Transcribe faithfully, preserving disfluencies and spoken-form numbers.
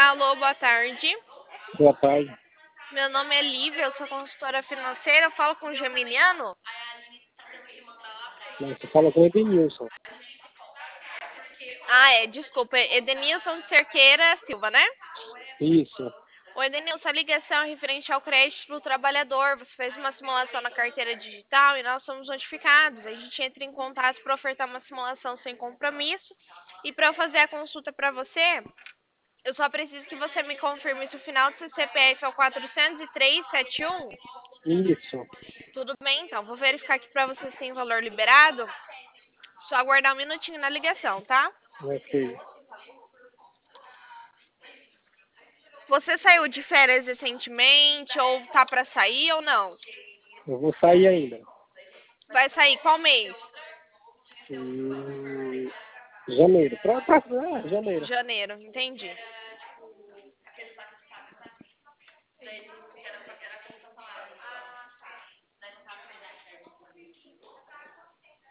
Alô, boa tarde. Boa tarde. Meu nome é Lívia, eu sou consultora financeira. Eu falo com o Geminiano? Não, você fala com o Edenilson. Ah, é, desculpa. Edenilson de Cerqueira Silva, né? Isso. Oi, Edenilson, a ligação é referente ao crédito do trabalhador. Você fez uma simulação na carteira digital e nós somos notificados. A gente entra em contato para ofertar uma simulação sem compromisso. E para eu fazer a consulta para você, eu só preciso que você me confirme se o final do seu C P F é o quatro zero três sete um. Isso. Tudo bem, então. Vou verificar aqui para você se tem valor liberado. Só aguardar um minutinho na ligação, tá? Ok. Você saiu de férias recentemente ou tá para sair ou não? Eu vou sair ainda. Vai sair qual mês? Hum, janeiro. Pra, pra, é, janeiro. Janeiro, entendi.